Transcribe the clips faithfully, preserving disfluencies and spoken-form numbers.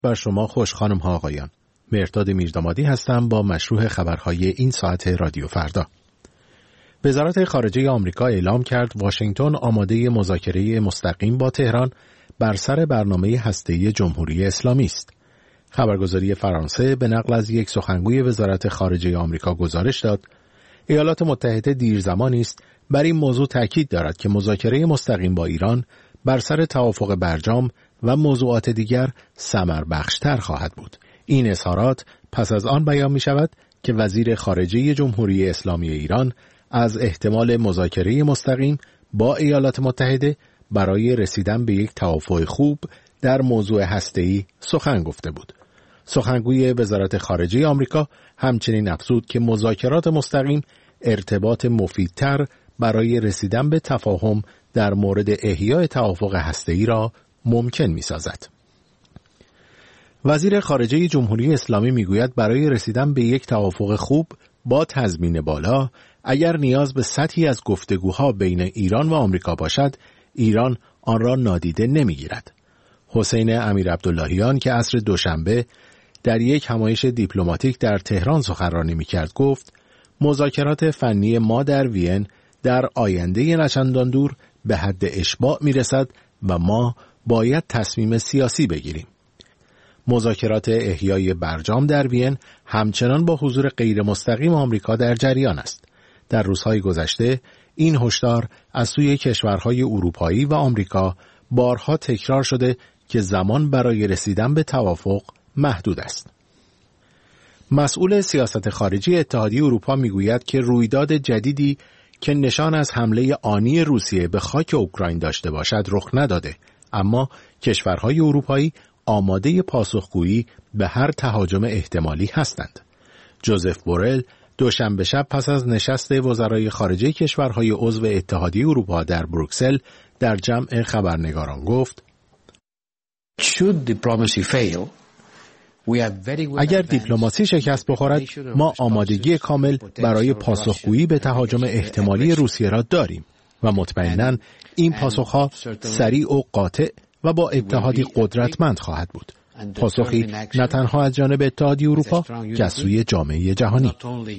بر شما خوش خانم ها آقایان. مهرداد میردامادی هستم با مشروح خبرهای این ساعت رادیو فردا. وزارت خارجه آمریکا اعلام کرد واشنگتن آماده مذاکره مستقیم با تهران بر سر برنامه هسته‌ای جمهوری اسلامی است. خبرگزاری فرانسه به نقل از یک سخنگوی وزارت خارجه آمریکا گزارش داد ایالات متحده دیرزمانی است بر این موضوع تاکید دارد که مذاکره مستقیم با ایران بر سر توافق برجام و موضوعات دیگر ثمربخش‌تر خواهد بود. این اظهارات پس از آن بیان می شود که وزیر خارجه جمهوری اسلامی ایران از احتمال مذاکره مستقیم با ایالات متحده برای رسیدن به یک توافق خوب در موضوع هسته‌ای سخن گفته بود. سخنگوی وزارت خارجه آمریکا همچنین افزود که مذاکرات مستقیم ارتباط مفیدتر برای رسیدن به تفاهم در مورد احیای توافق هسته‌ای را ممکن می‌سازد. وزیر خارجه جمهوری اسلامی میگوید برای رسیدن به یک توافق خوب با تضمین بالا اگر نیاز به سطحی از گفتگوها بین ایران و آمریکا باشد، ایران آن را نادیده نمیگیرد. حسین امیر عبداللهیان که عصر دوشنبه در یک همایش دیپلماتیک در تهران سخنرانی می‌کرد گفت مذاکرات فنی ما در وین در آینده نچندان دور به حد اشباع میرسد و ما باید تصمیم سیاسی بگیریم. مذاکرات احیای برجام در وین همچنان با حضور غیر مستقیم آمریکا در جریان است. در روزهای گذشته این هشدار از سوی کشورهای اروپایی و آمریکا بارها تکرار شده که زمان برای رسیدن به توافق محدود است. مسئول سیاست خارجی اتحادیه اروپا میگوید که رویداد جدیدی که نشان از حمله آنی روسیه به خاک اوکراین داشته باشد رخ نداده، اما کشورهای اروپایی آماده پاسخگویی به هر تهاجم احتمالی هستند. جوزف بورل دوشنبه شب پس از نشست وزرای خارجه کشورهای عضو اتحادیه اروپا در بروکسل در جمع خبرنگاران گفت اگر دیپلماسی شکست بخورد ما آمادگی کامل برای پاسخگویی به تهاجم احتمالی روسیه را داریم و مطمئناً این پاسخها سریع و قاطع و با اتحادی قدرتمند خواهد بود. پاسخی نه تنها از جانب اتحادیه اروپا که از سوی جامعه جهانی.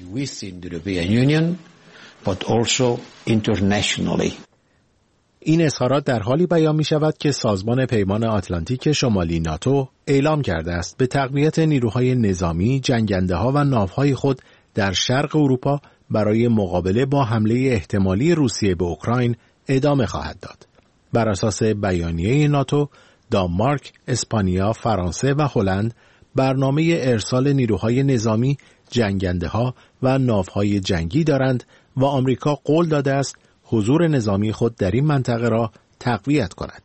این اظهارات در حالی بیان می شود که سازمان پیمان آتلانتیک شمالی ناتو اعلام کرده است به تقویت نیروهای نظامی، جنگنده ها و ناوهای خود در شرق اروپا برای مقابله با حمله احتمالی روسیه به اوکراین ادامه خواهد داد. بر اساس بیانیه ناتو، دانمارک، اسپانیا، فرانسه و هلند برنامه ارسال نیروهای نظامی، جنگنده ها و ناوهای جنگی دارند و آمریکا قول داده است حضور نظامی خود در این منطقه را تقویت کند.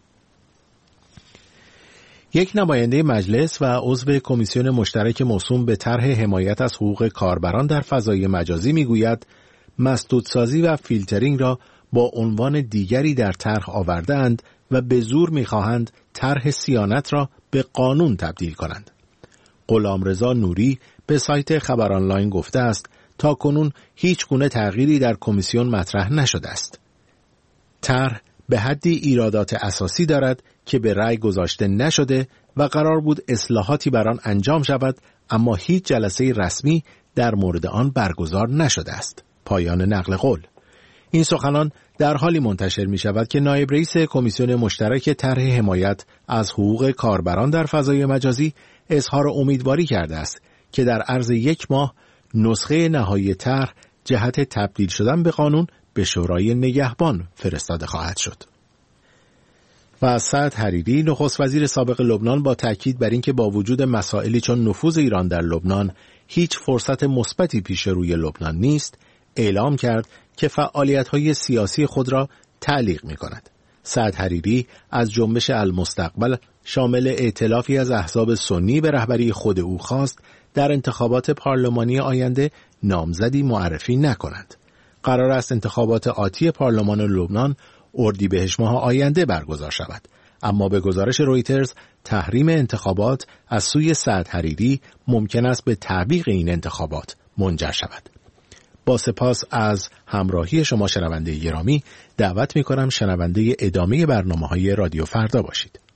یک نماینده مجلس و عضو کمیسیون مشترک موسوم به طرح حمایت از حقوق کاربران در فضای مجازی میگوید مسدودسازی و فیلترینگ را با عنوان دیگری در طرح آورده‌اند و به زور می‌خواهند طرح صیانت را به قانون تبدیل کنند. غلامرضا نوری به سایت خبر آنلاین گفته است تا کنون هیچ گونه تغییری در کمیسیون مطرح نشده است. طرح به حدی ایرادات اساسی دارد که به رأی گذاشته نشده و قرار بود اصلاحاتی بر آن انجام شود، اما هیچ جلسه رسمی در مورد آن برگزار نشده است. پایان نقل قول. این سخنان در حالی منتشر می شود که نایب رئیس کمیسیون مشترک طرح حمایت از حقوق کاربران در فضای مجازی اظهار امیدواری کرده است که در عرض یک ماه نسخه نهایی طرح جهت تبدیل شدن به قانون به شورای نگهبان فرستاده خواهد شد. و سعد حریری نخست وزیر سابق لبنان با تاکید بر اینکه با وجود مسائلی چون نفوذ ایران در لبنان هیچ فرصت مثبتی پیش روی لبنان نیست، اعلام کرد که فعالیت‌های سیاسی خود را تعلیق می‌کند. سعد حریری از جنبش المستقبل شامل ائتلافی از احزاب سنی به رهبری خود او خواست در انتخابات پارلمانی آینده نامزدی معرفی نکنند. قرار است انتخابات آتی پارلمان لبنان اردیبهشت ماه آینده برگزار شود، اما به گزارش رویترز تحریم انتخابات از سوی سعد حریری ممکن است به تعویق این انتخابات منجر شود. با سپاس از همراهی شما شنونده گرامی، دعوت می کنم شنونده ادامه برنامه‌های رادیو فردا باشید.